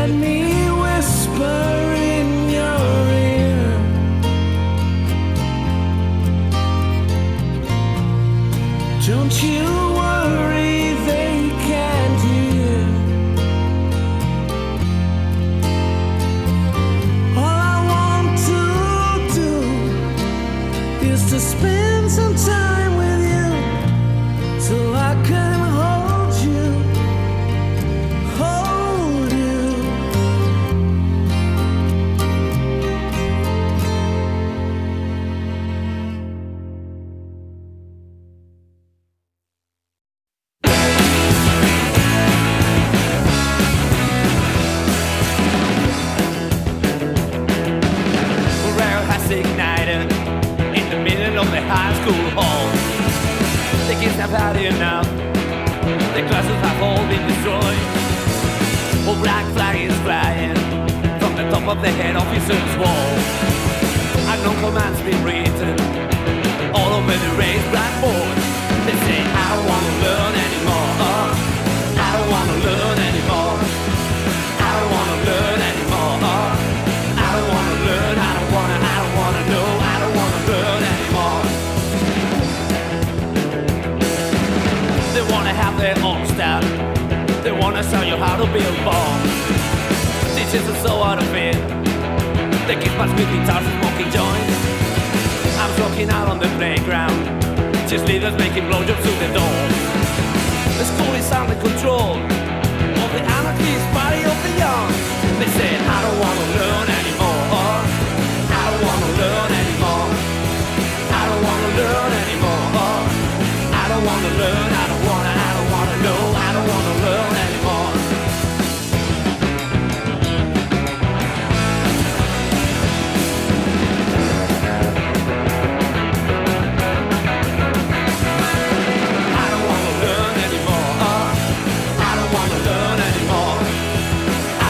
let me whisper in your ear. Don't you worry, they can't hear. All I want to do is to spend some time with you, so I can hold you, hold you. Morale has ignited in the middle of the high school hall. The kids have had enough. The classes have all been destroyed. A black flag is flying from the top of the head officer's wall. Unknown commands been written all over the raised blackboard. They say, I don't wanna learn anymore. I don't wanna learn anymore. I don't wanna learn anymore. I don't wanna learn. I don't wanna know. I don't wanna learn anymore. They wanna have their own style. They wanna show you how to build bombs. Teachers are so out of it. They keep us with guitars and smoking joints. I'm walking out on the playground. Just leaders making blowjobs to the door. The school is under control of the anarchist party of the young. They said, I don't wanna learn anymore. I don't wanna learn anymore. I don't wanna learn anymore. I don't wanna learn. I don't wanna know. I don't wanna learn anymore. I don't wanna learn anymore. I don't wanna learn anymore. I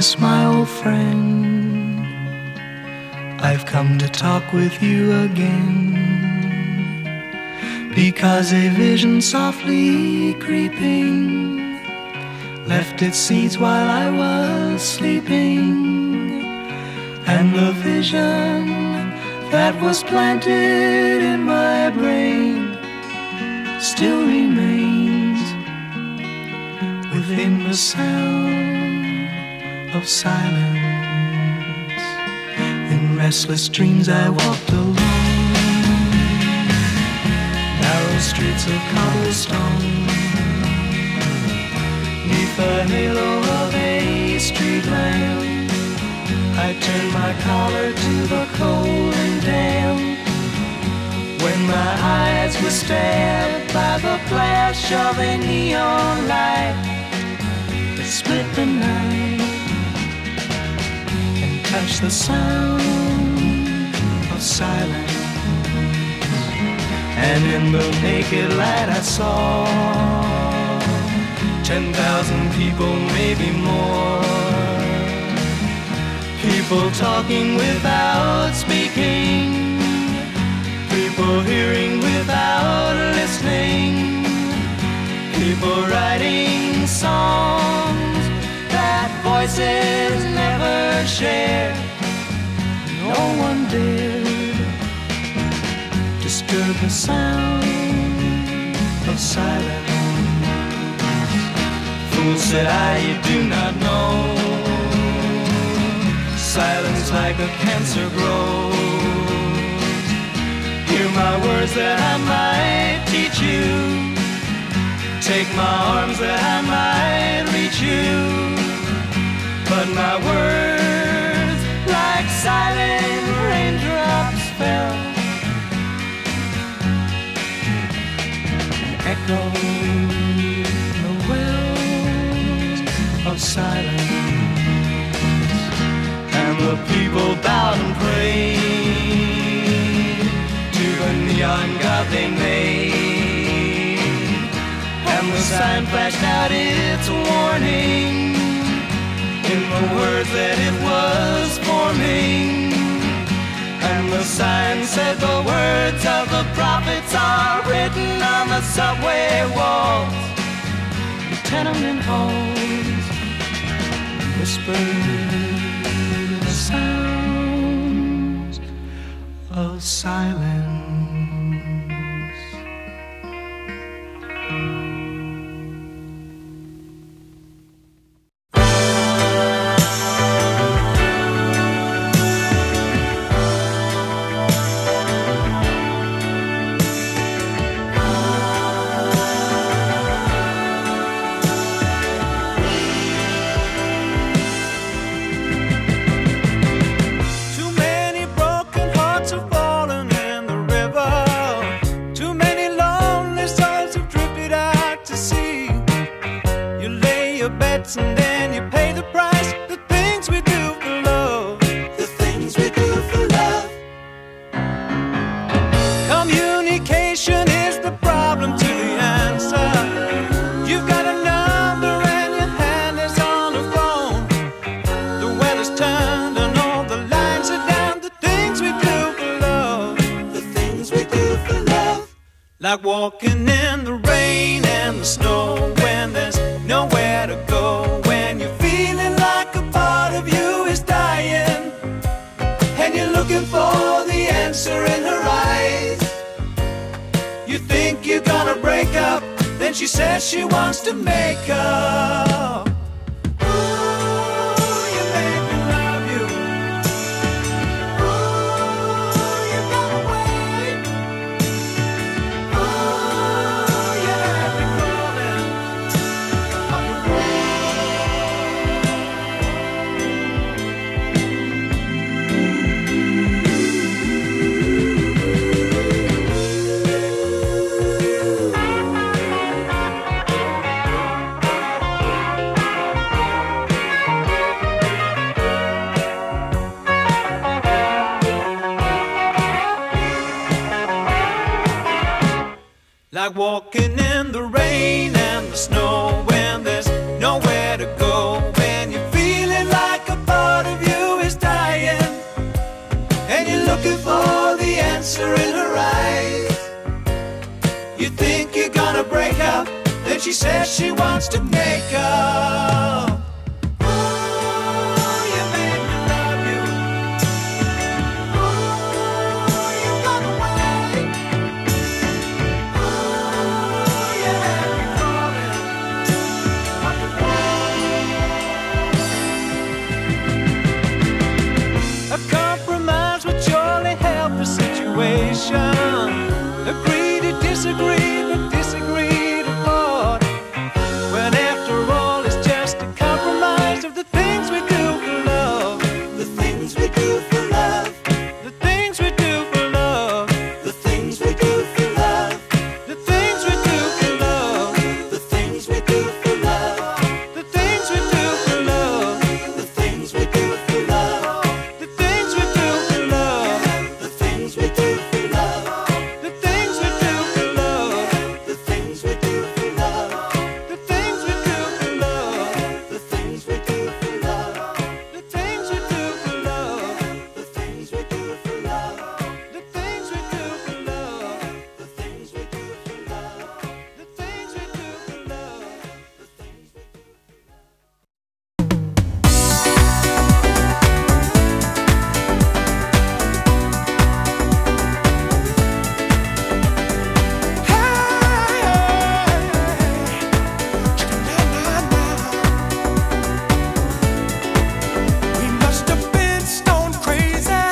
Thomas, my old friend, I've come to talk with you again, because a vision softly creeping left its seeds while I was sleeping, and the vision that was planted in my brain still remains within the sound of silence. In restless dreams I walked alone, narrow streets of cobblestone, neath the halo of a street lamp. I turned my collar to the cold and damp, when my eyes were stabbed by the flash of a neon light that split the night and touched the sound of silence. And in the naked light I saw 10,000 people, maybe more, people talking without speaking, people hearing without listening, people writing songs that voices never share. No one dared disturb the sound of silence. Fool, said I, you do not know, silence like a cancer grows. Hear my words that I might teach you, take my arms that I might reach you, but my words like silent raindrops fell, echoed the wells of silence. And the people bowed and prayed to the neon god they made, and the sign flashed out its warning in the words that it was forming. And the sign said the words of the prophets are written on the subway walls, the tenement halls, whispered the sounds of silence. And then you pay the price. The things we do for love, the things we do for love. Communication is the problem to the answer. You've got a number and your hand is on the phone. The weather's turned and all the lines are down. The things we do for love, the things we do for love. like walking in the rain and the snow when there's nowhere to go, when you're feeling like a part of you is dying and you're looking for the answer in her eyes. You think you're gonna break up, then she says she wants to make up. Like walking in the rain and the snow when there's nowhere to go, when you're feeling like she says she wants to make up. Agree to disagree, but disagree to part. When after all it's just a compromise of the things we do for love. The things we do for love. The things we do for love. The things we do for love. The things we do for love. The things we do for love. The things we do for love. The things we do for love. The things we do for love. The things we do for love. The things we do for love. The things we do for love. The things we do for love. The things we do for love. The things we do for love. The things we do for love. The things we do for love. The things we do for love. The things we do for love. We must have been stone crazy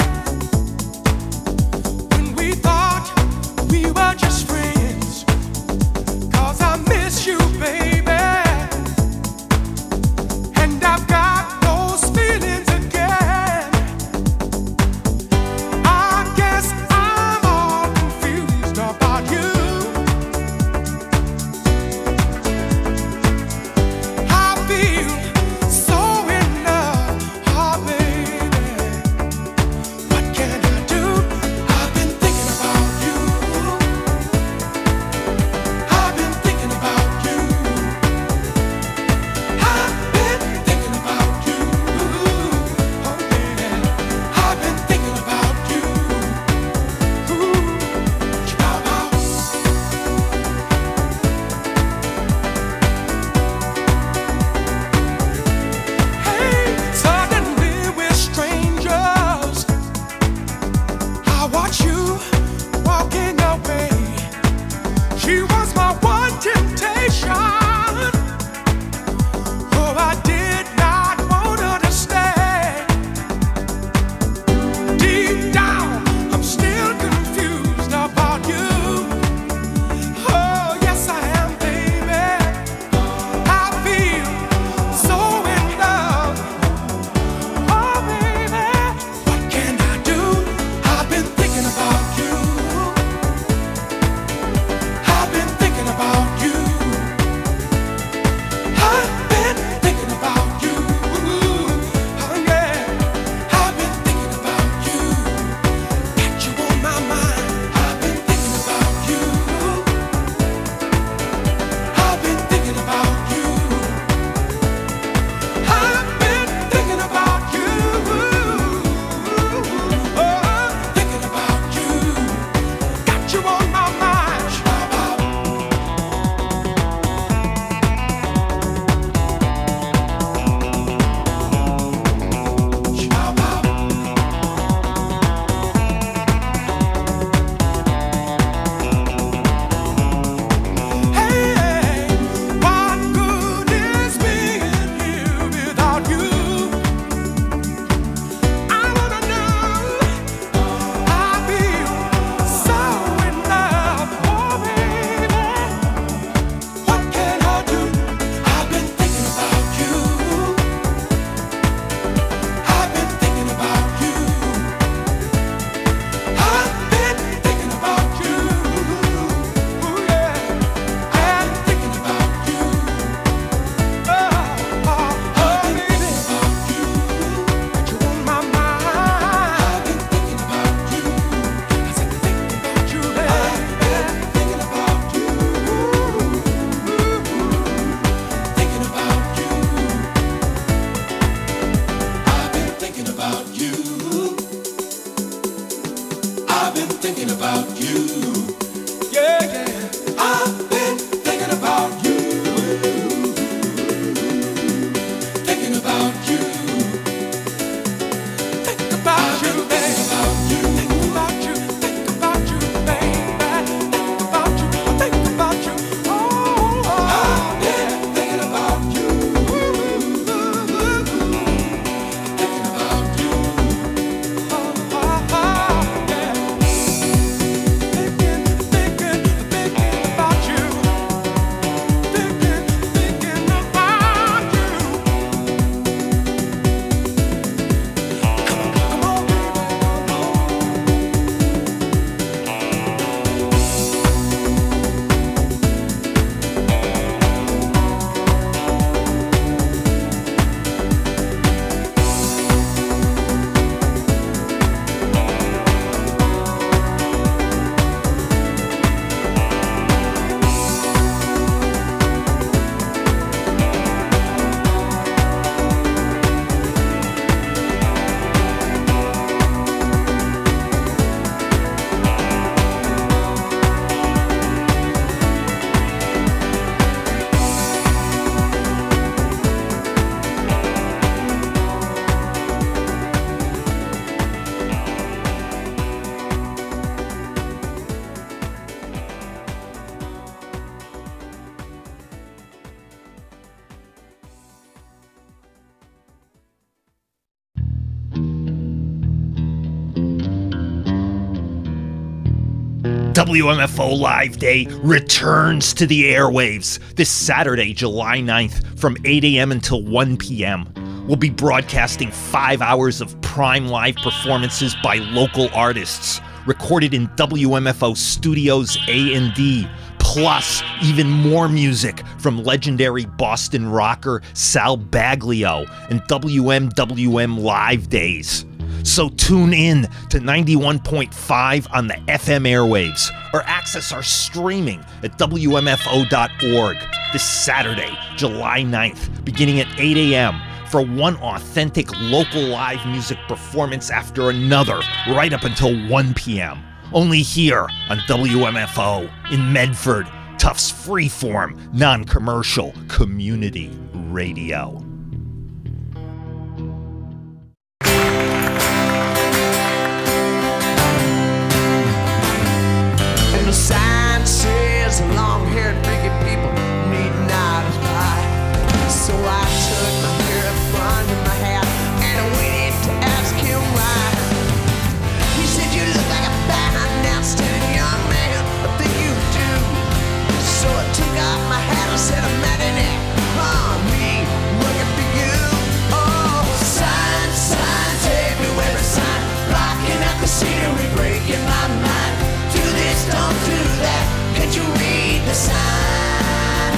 when we thought we were just friends. 'Cause I miss you, baby, and I've got those feelings again. I guess I'm all confused about you. I feel so in love, oh baby. What can I do? I've been thinking about you. I've been thinking about you. I've been thinking about you. Oh yeah. I've been thinking about you. Ooh, child. Hey, suddenly we're strangers. I watch you walking away. She was my one temptation. Oh, I did not want her to stay. Deep down, I'm still confused about you. Oh, yes, I am, baby. I feel so in love. Oh, baby, what can I do? I've been thinking about you. I've been thinking about you. I've been thinking about you. Oh, yeah. I've been thinking about you. Got you on my mind. I've been thinking about you. I've been thinking about you. I've been thinking about you. Oh, thinking about you. Got you on my mind. Hey, what good is being here without you? I wanna know. I feel so in love, oh baby. What can I do? I've been thinking about you. I've been thinking about you. I've been thinking about you. Ooh yeah, I'm thinking about you. Oh, baby, about you. Got you on my mind. I've been thinking about you. I said thinking about you, baby. Thinking about you. Thinking about you. I've been thinking about you. I've been thinking about you. Yeah, yeah. I've been thinking about you. WMFO Live Day returns to the airwaves this Saturday, July 9th from 8 a.m. until 1 p.m. We'll be broadcasting 5 hours of prime live performances by local artists recorded in WMFO Studios A&D, plus even more music from legendary Boston rocker Sal Baglio and WMWM Live Days. So tune in to 91.5 on the FM airwaves or access our streaming at WMFO.org this Saturday, July 9th, beginning at 8 a.m. for one authentic local live music performance after another right up until 1 p.m. Only here on WMFO in Medford, Tufts freeform, non-commercial community radio. The sign says long-haired biggie people need not apply. So I took my hair up under my hat and I waited to ask him why. He said, "You look like a fine, outstanding young man. I think you do." So I took off my hat and said, "I'm mad at it. Me looking for you." Oh, signs, signs everywhere, a sign blocking out the scenery, breaking my mind. Do this, don't do that. Can't you read the sign?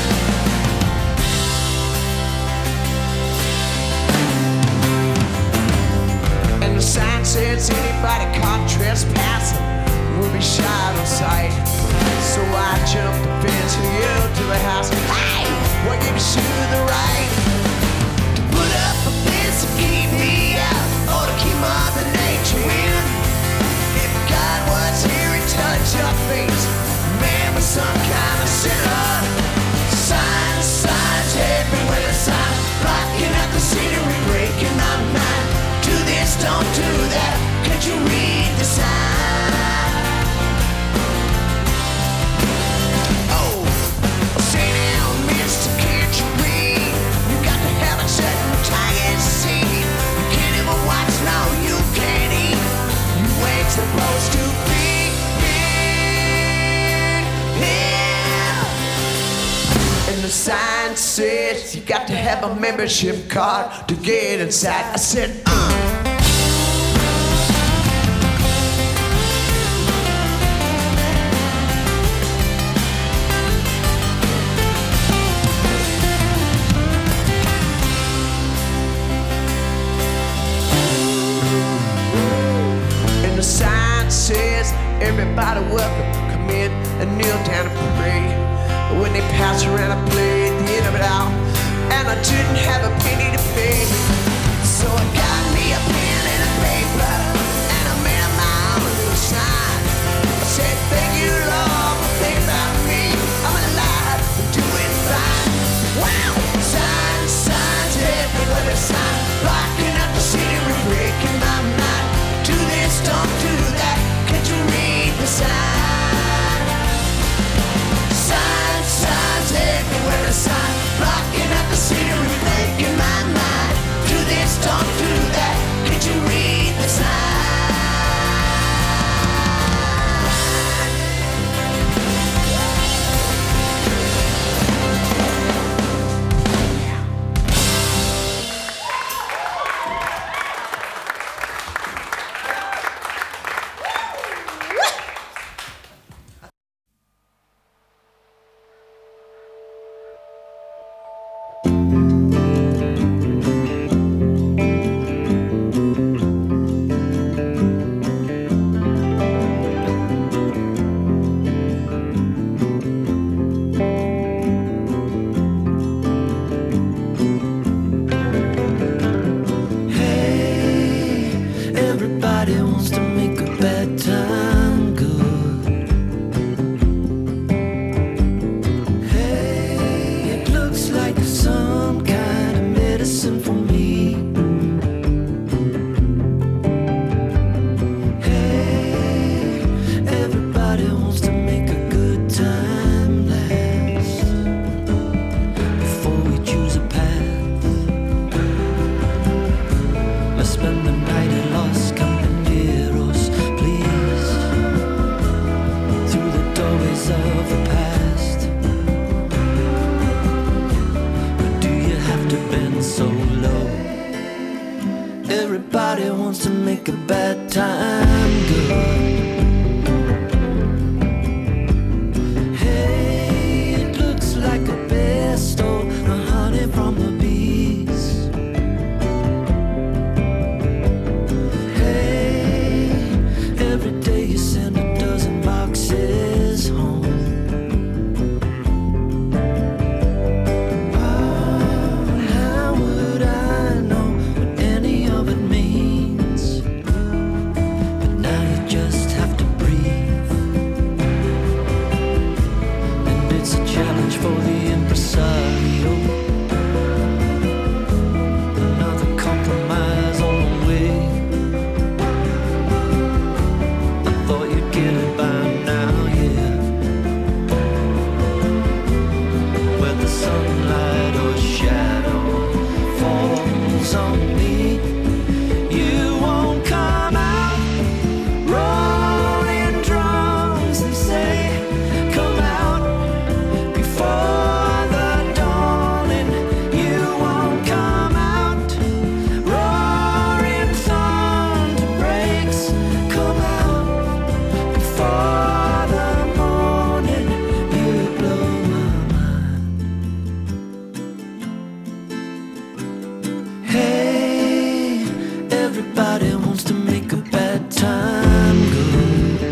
And the sign says anybody caught trespassing will be shot on sight. So I jumped the fence and yelled to the house, "Hey, what gave you the right to put up a fence to keep me out, or to keep Mother Nature in? If God was here, he'd touch your face, man, with some kind of sinner." Signs, signs everywhere, signs blocking out the scenery, breaking my mind. Do this, don't do that. Can't you read the sign? Oh, say now, mister, can't you read? You got to have a certain tiger seed. You can't even watch, no, you can't eat. You ain't supposed to be here. And the sign says you got to have a membership card to get inside. I said, And the sign says everybody welcome, come in and kneel down and pray. But when they pass around, I played the end of it all, and I didn't have a penny to pay. So I got me a pen and a paper, and I made up my own little sign. I said, "Thank you, Lord, for thinking about me. I'm alive and doing fine." Wow! Signs, signs everywhere, the sign blocking up the scenery, breaking my mind. Do this, don't do that. Can't you read the sign? Signs, signs everywhere, a sign blocking up the scenery, breaking my mind. Do this, don't do that. Can't you read the sign? Spend the night at Lost Camping Deer. Everybody wants to make a bad time good. Hey, it looks like a bear stole the honey from the bees. Hey, every day you send a dozen boxes home. For the impresario, another compromise on the way. I thought you'd get it by now, yeah. Whether sunlight or shadow falls on me, you won't come out. Rolling drums, they say, come out. For the dawning, you won't come out. Roaring thunder breaks, come out. Before the morning, you blow my mind. Hey, everybody wants to make a bad time good.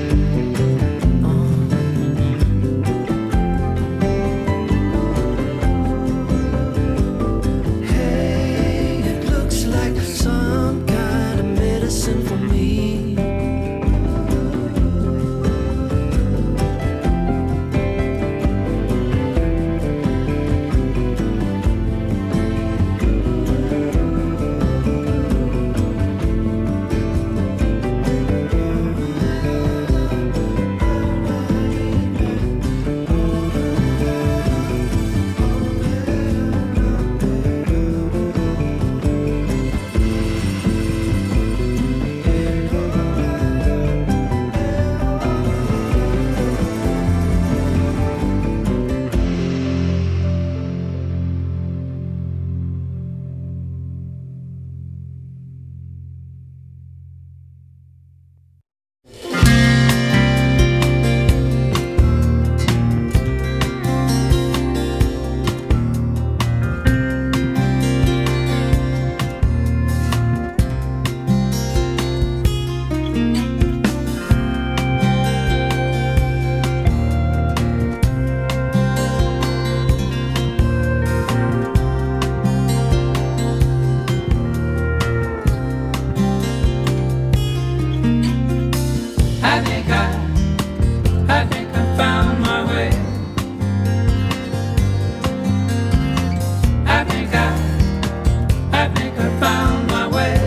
Some kind of medicine for me. I think I found my way. I think I found my way.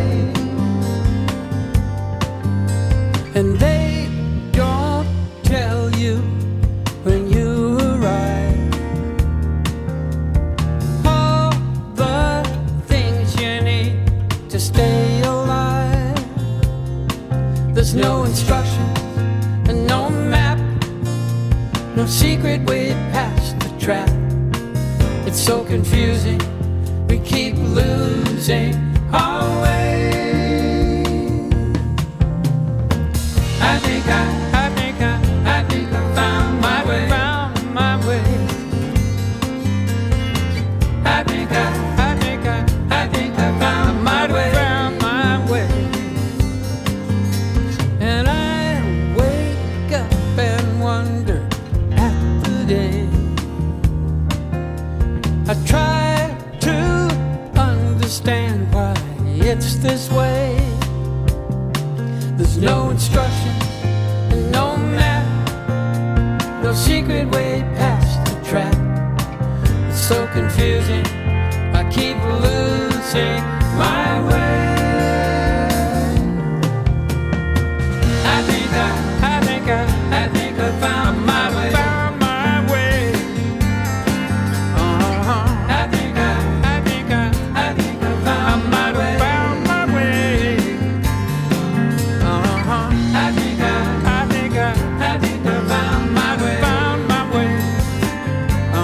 And they don't tell you when you arrive all the things you need to stay alive. There's no instruction and no map, no secret way past the trap. It's so confusing, we keep losing our way. I think I found my way. Found my way. I think I found my way. Found my way. And I wake up and wonder at the day. I try to understand why it's this way. There's no instruction and no map, no secret way past the trap. It's so confusing, I keep losing my way. I think I found my way. Found my way. I think I found my way. Found my way. I think I found my way. Found my way.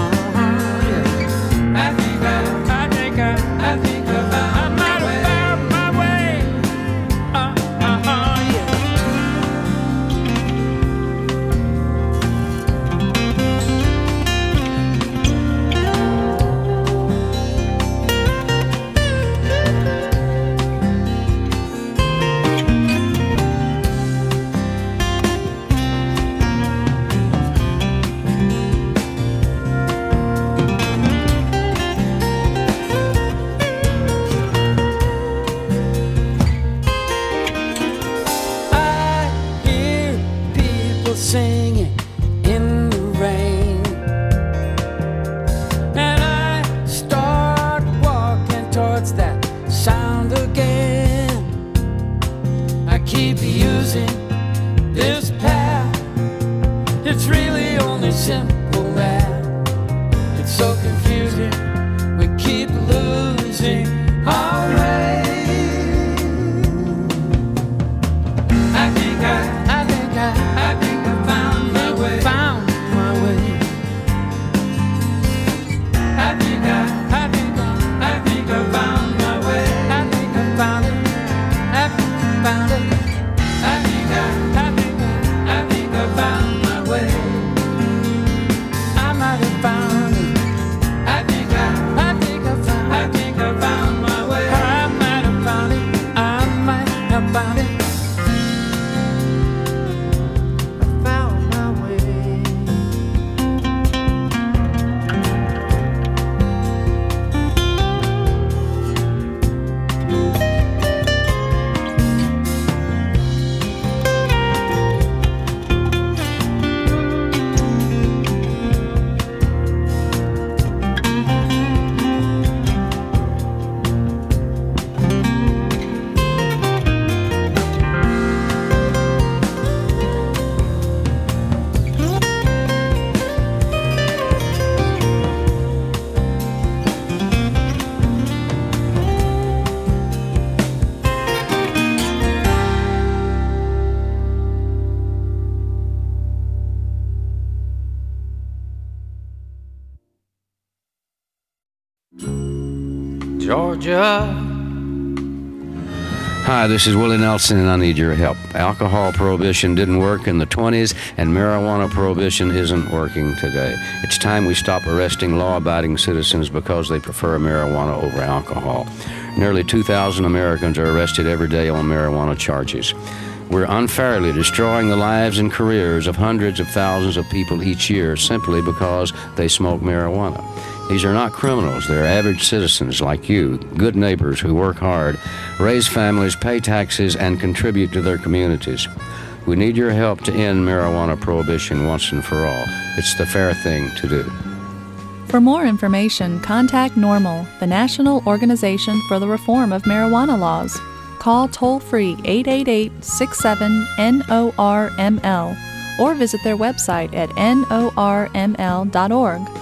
Yeah. I think I found my way. Found my way. singing in the rain. And I start walking towards that sound again. I keep using this path. It's really only simple math. It's so confusing. We keep losing our way. I think I found my way. Found my way. I think I found my way. I think I found it. I found it. I think I found my way. I might have found it. I think I found my way. I might have found it. I might have found it. I found my way. Georgia. Hi, this is Willie Nelson, and I need your help. Alcohol prohibition didn't work in the 20s, and marijuana prohibition isn't working today. It's time we stop arresting law-abiding citizens because they prefer marijuana over alcohol. Nearly 2,000 Americans are arrested every day on marijuana charges. We're unfairly destroying the lives and careers of hundreds of thousands of people each year simply because they smoke marijuana. These are not criminals. They're average citizens like you, good neighbors who work hard, raise families, pay taxes, and contribute to their communities. We need your help to end marijuana prohibition once and for all. It's the fair thing to do. For more information, contact NORML, the National Organization for the Reform of Marijuana Laws. Call toll-free 888-67-NORML or visit their website at norml.org.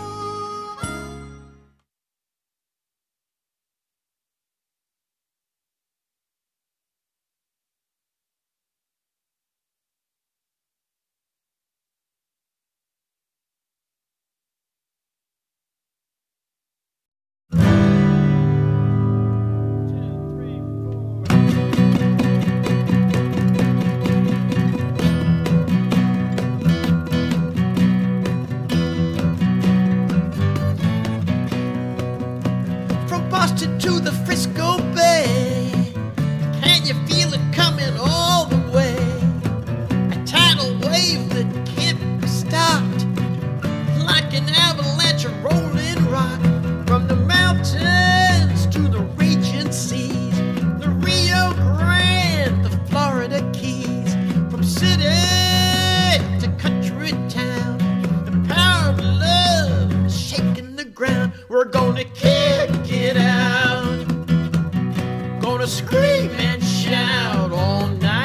To the Frisco Bay, can you feel it coming all the way? A tidal wave that can't be stopped, like an avalanche of rolling rock. From the mountains to the raging seas, the Rio Grande, the Florida Keys. From city to country town, the power of love is shaking the ground. We're gonna kick it out, gonna scream and shout all night.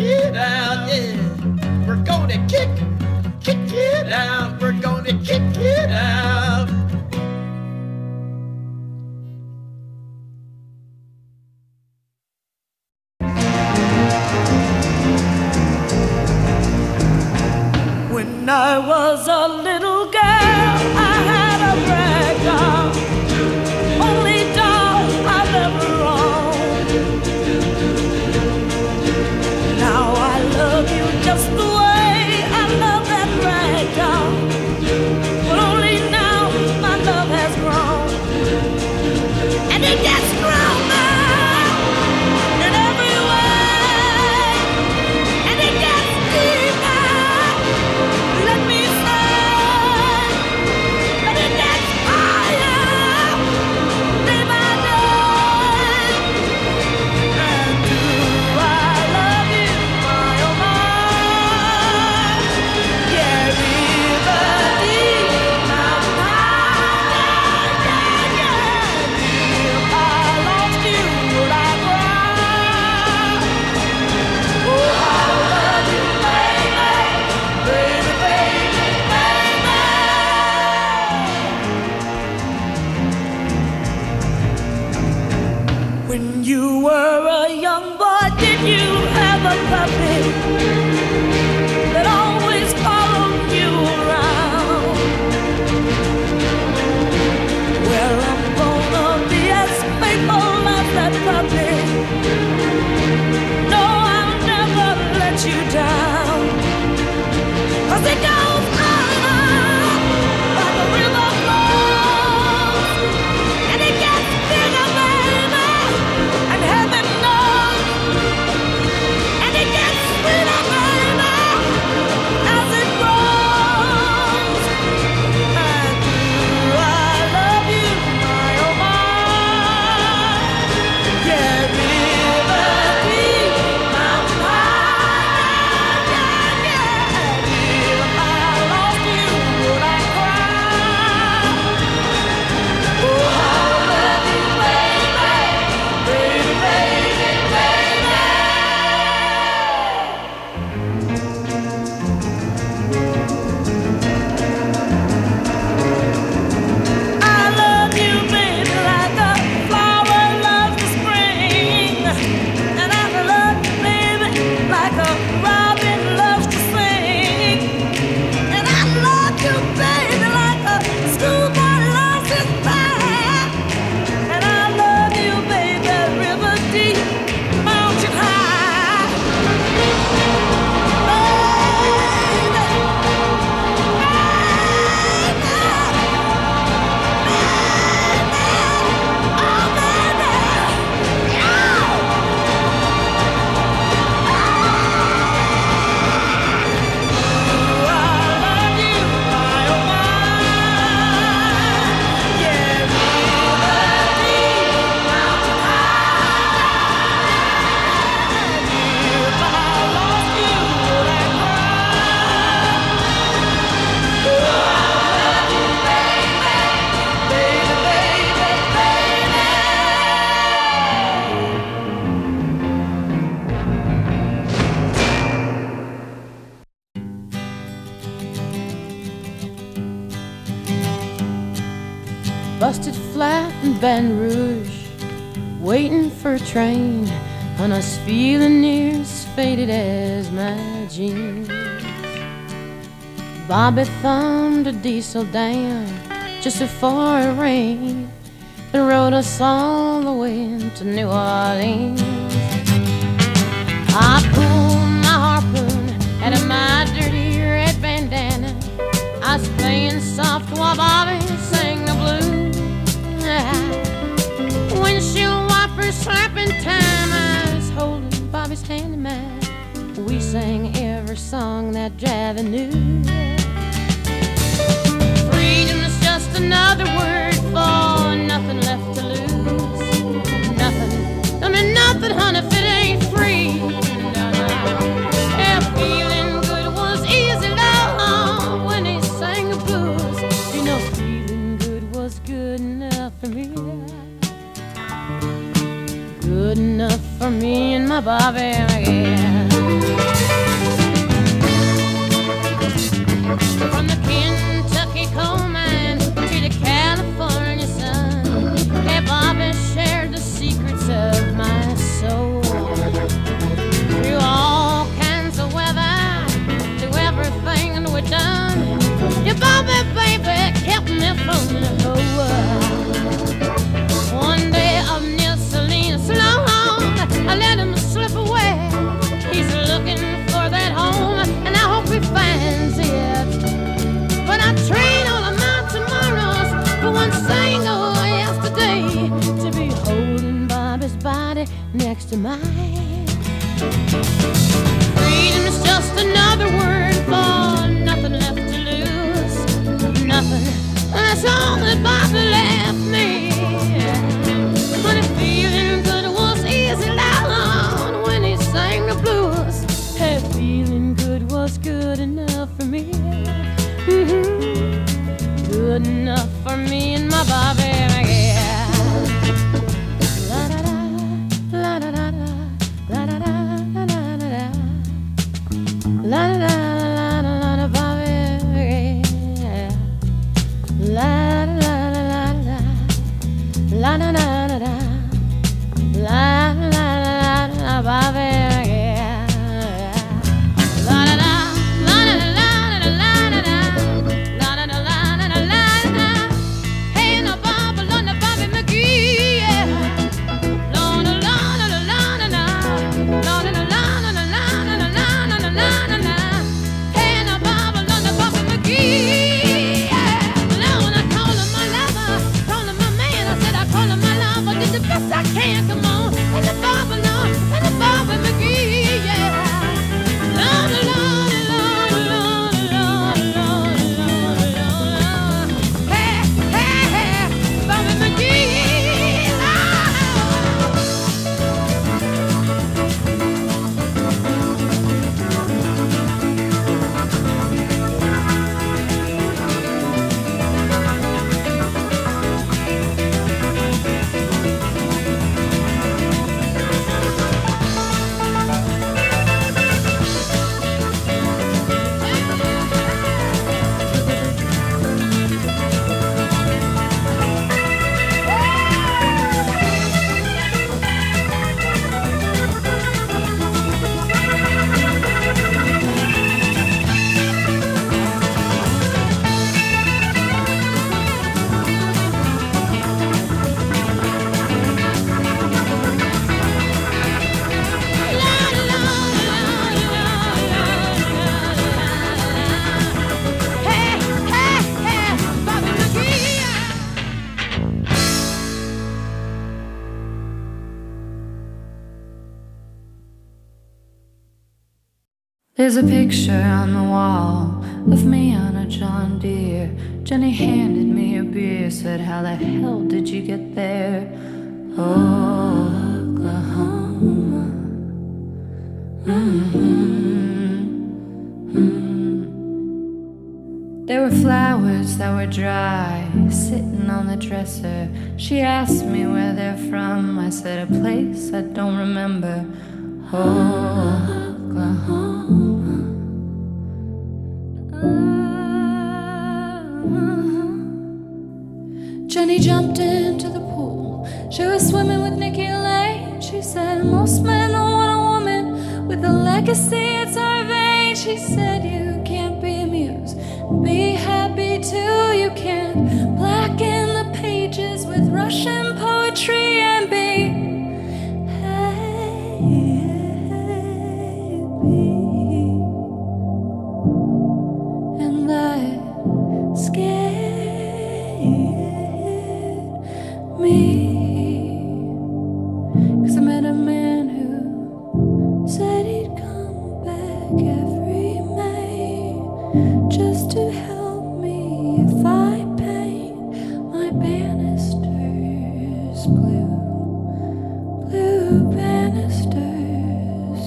it out, yeah. We're gonna kick it out. We're gonna kick it out. When I was a little girl, I had a rag doll, only doll I've ever owned. Now I love you just the way I love that rag doll, but only now my love has grown, and it gets stronger in every way, and it gets deeper. Let me say, but it gets higher day by day. And do I love you, my oh my? Yeah, river deep, mountain high, yeah, yeah, yeah. If I lost you, would I cry? Oh, I love you, baby, baby, baby, baby. When you were a young boy, did you have a puppy that always followed you around? Well, I'm gonna be as faithful as that puppy. No, I'll never let you down. 'Cause it goes on like a river flows, and it gets bigger, baby, and heaven knows, and it gets sweeter, baby, as it grows. And do I love you, my oh my? Yeah, river deep, mountain high, yeah, yeah, yeah. If I lost you, would I cry? Oh, I love you, baby, baby, baby, baby. I love you, baby, like a flower loves the spring, and I love you, baby, like a robin loves to sing, and I love you, baby, like a schoolboy loves his band, and I love you, baby, river deep, mountain high, Busted flat in Baton Rouge, waiting for a train, and I was feeling near as faded as my jeans. Bobby thumbed a diesel down just before it rained and rode us all the way to New Orleans. I pulled my harpoon out of my dirty red bandana. I was playing soft while Bobby sang the blues. Windshield wipers slapping time, I was holding Bobby's hand in mine. We sang every song that Javi knew. Freedom's just another word for nothing left to lose. Nothing, I mean nothing, honey, if it ain't free. No, no. Yeah, feeling good was easy, love, when he sang the blues. You know, feeling good was good enough for me. Good enough for me and my Bobby, yeah. of mine. Freedom is just another word for nothing left to lose. Nothing, that's all that Bobby left me. But if feeling good was easy down when he sang the blues, hey, feeling good was good enough for me. Good enough for me and my Bobby, yeah. La da da, la da da da, la da da da da da, la da da la da Bobby, yeah. La da da da da, la da da da, la da da Bobby, yeah. La da da, la da da la da la da da. I can't come on, and the Bobby Lord, and the Bobby McGee, yeah. Lord, Lord, Lord, Lord, Lord, Lord, Lord, Lord. Hey, hey, hey, Bobby McGee, There's a picture on the wall of me on a John Deere. Jenny handed me a beer, said, how the hell did you get there? Oklahoma. There were flowers that were dry, sitting on the dresser. She asked me where they're from. I said, a place I don't remember. Oklahoma. Jenny jumped into the pool. She was swimming with Nikki Lane. She said, most men don't want a woman with a legacy, it's our vein. She said, you can't be amused, be happy too. You can't blacken the pages with Russian poetry and be happy. And that scared me, 'cause I met a man who said he'd come back every May just to help me if I paint my banisters blue, blue banisters.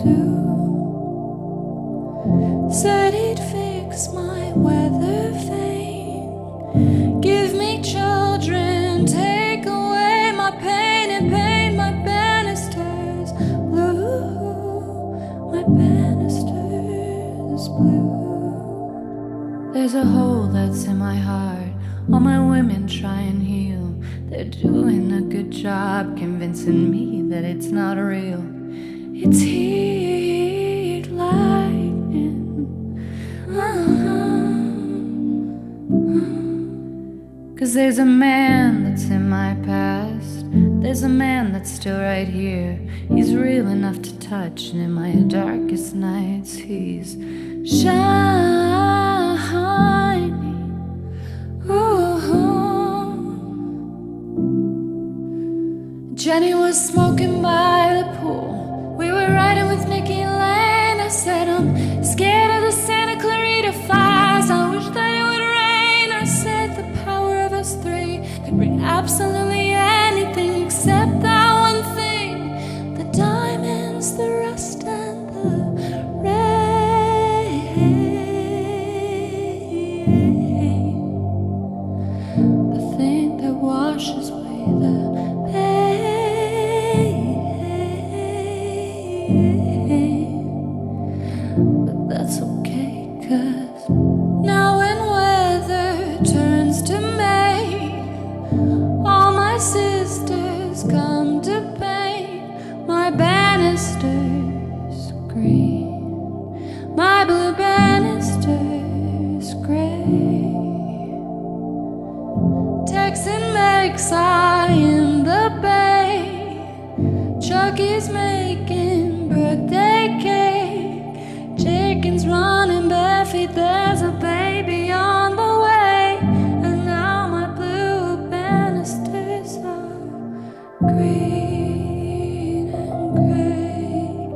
Ooh. Said he'd fix my weather vane, give me children, take away my pain and paint my banisters blue, my banisters blue. There's a hole that's in my heart, all my women try and heal. They're doing a good job convincing me that it's not real. It's heat lightning. 'Cause there's a man that's in my past, there's a man that's still right here. He's real enough to touch, and in my darkest nights he's shining. Ooh. Jenny was smoking by the pool. I'm scared of the Santa Clarita fires. I wish that it would rain. I said the power of us three could bring absolutely anything except that one thing: the diamonds, the rust, and the rain. The thing that washes away the but that's okay, 'cause now when weather turns to May, all my sisters come to paint my banisters green, my blue banisters gray. Texan makes eye in the bay, Chucky's making birthday cake, chicken's running barefeet, there's a baby on the way, and now my blue banisters are green and gray.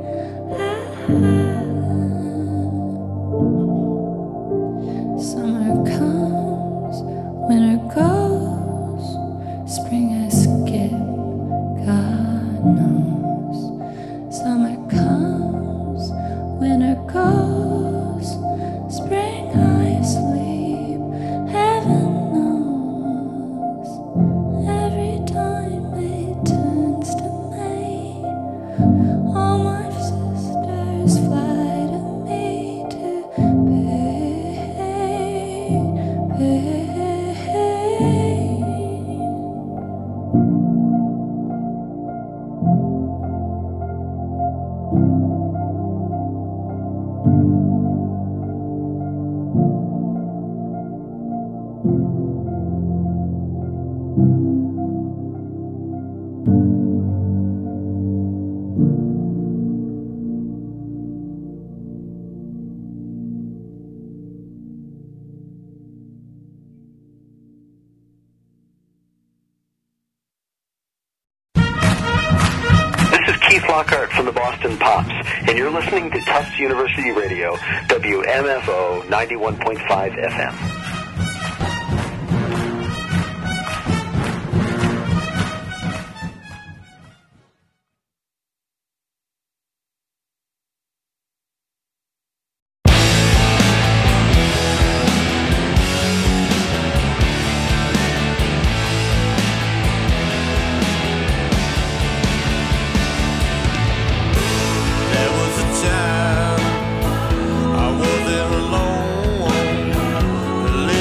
Summer comes, winter goes, spring I skip, God knows. Summer comes, winter goes, spring I sleep, heaven knows. Every time it turns to May, all my sisters fly to me to pay. Keith Lockhart from the Boston Pops, and you're listening to Tufts University Radio, WMFO 91.5 FM. Time I was there alone,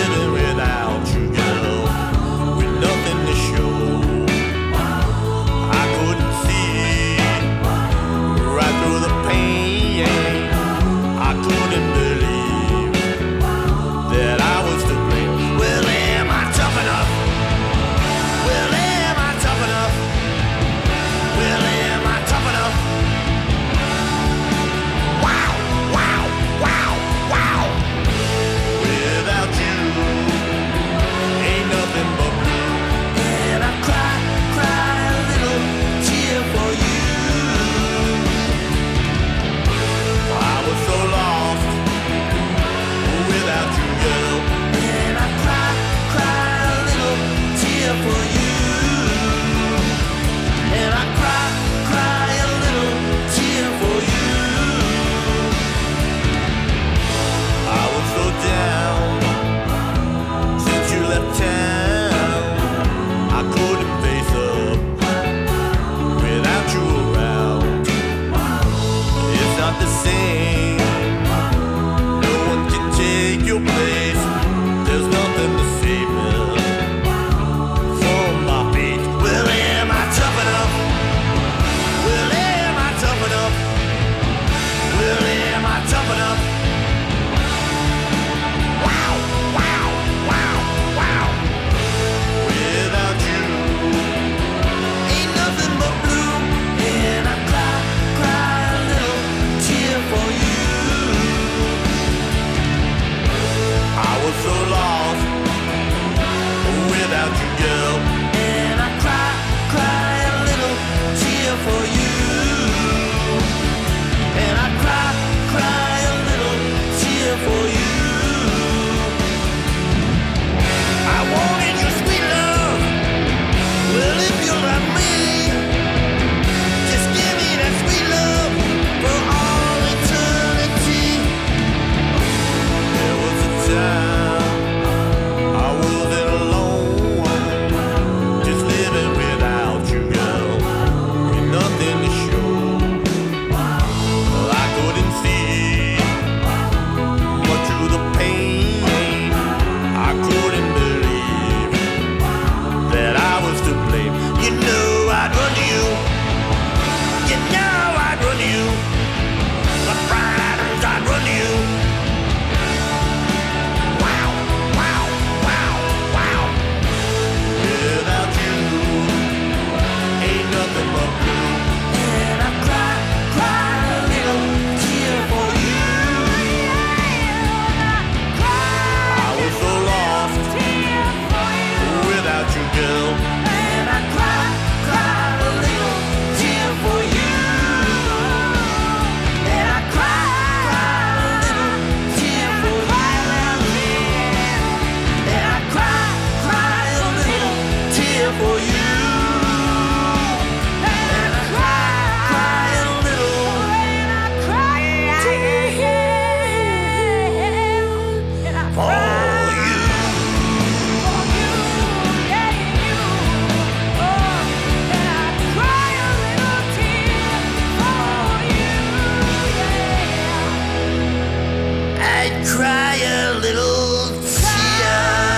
I'd cry a little tear.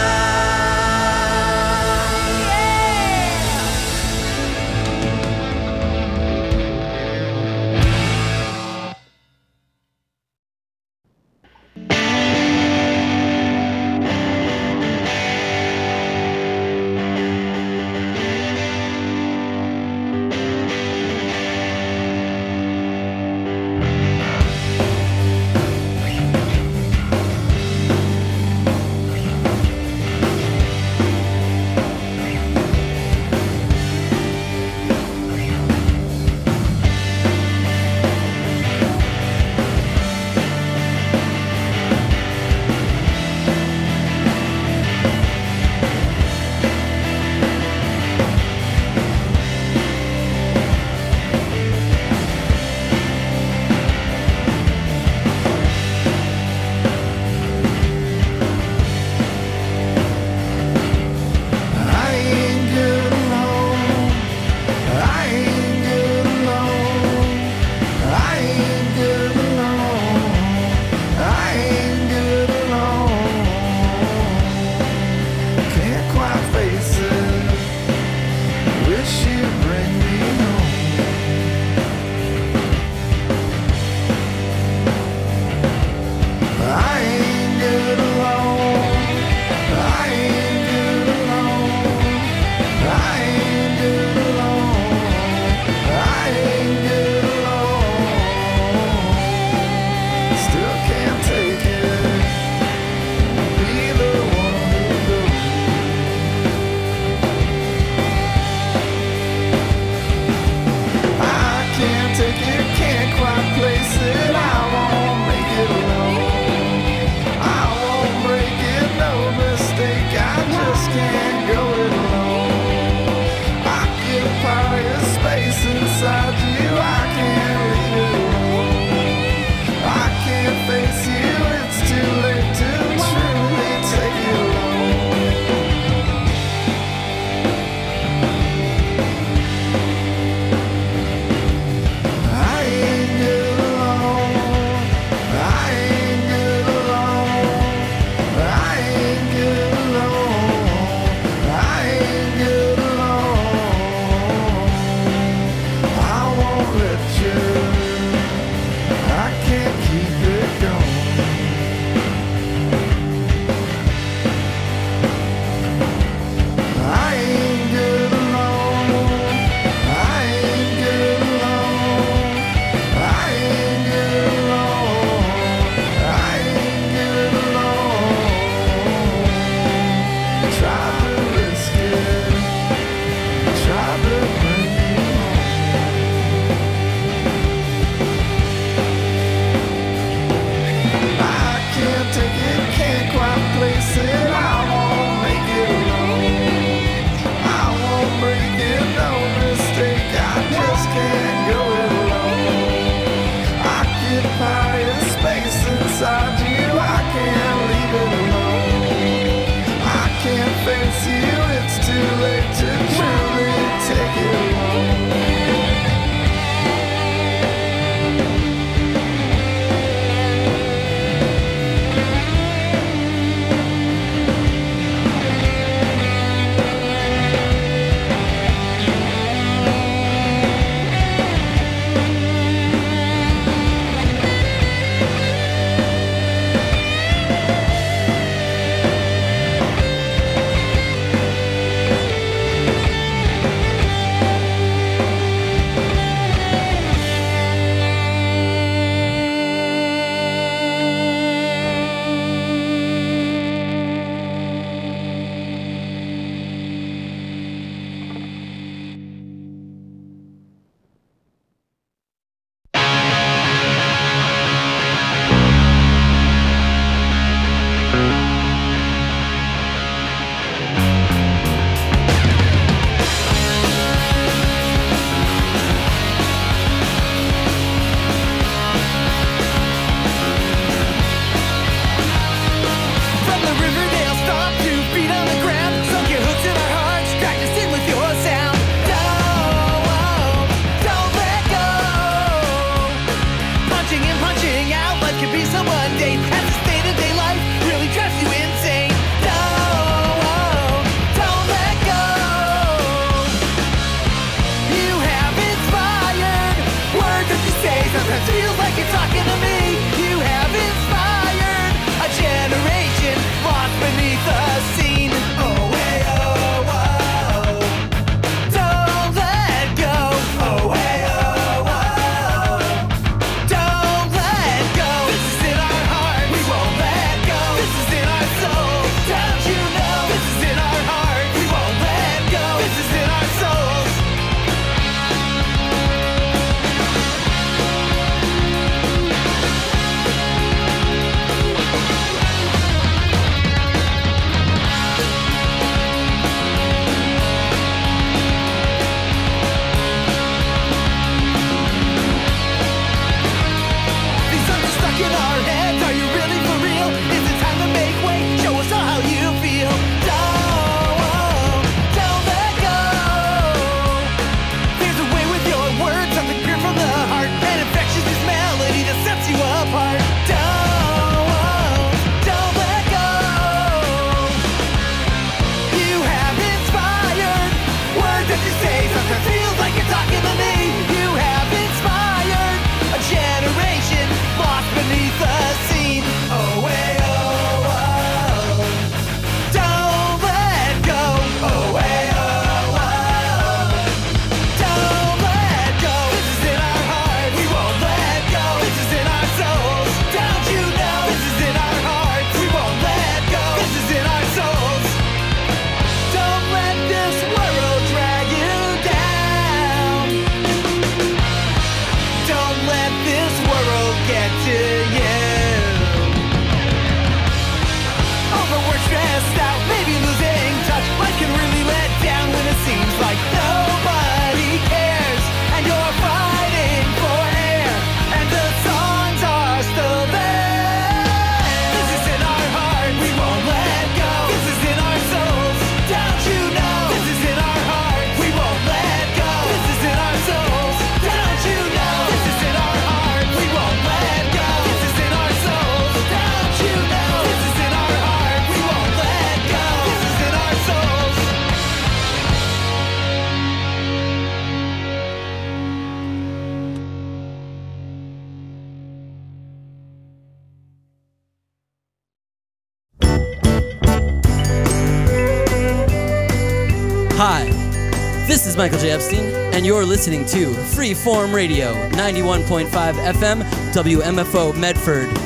Hi, this is Michael J. Epstein, and you're listening to Freeform Radio, 91.5 FM, WMFO Medford.